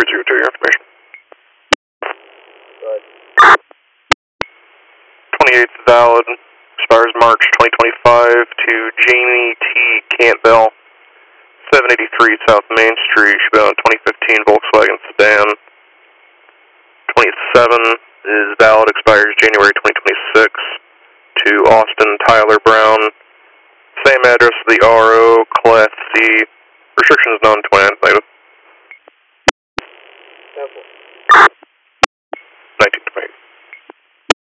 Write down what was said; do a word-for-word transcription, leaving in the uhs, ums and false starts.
three zero two, your information. twenty-eighth valid, expires March twenty twenty-five to Jamie T. Campbell, seven eighty-three South Main Street, should be on a twenty fifteen Volkswagen sedan. twenty-seven is valid, expires January twenty twenty-six to Austin Tyler Brown, same address as the R O, Class C, restriction is non-twenty.